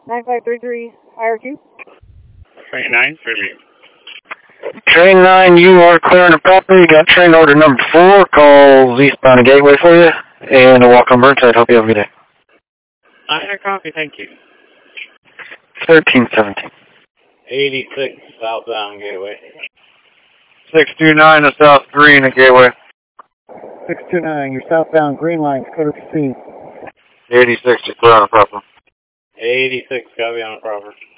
9533 IRQ. Train 9, tribute. Train 9, you are clearing the property. You got train order number 4. Calls eastbound of Gateway for you. And a walk on Burnside. Hope you have a good day. I copy, thank you. 1317. 86 southbound Gateway. 629 to South Green at Gateway. 629, your southbound Green Line, code proceed. 86, you're clear on the proper. 86, copy on the proper.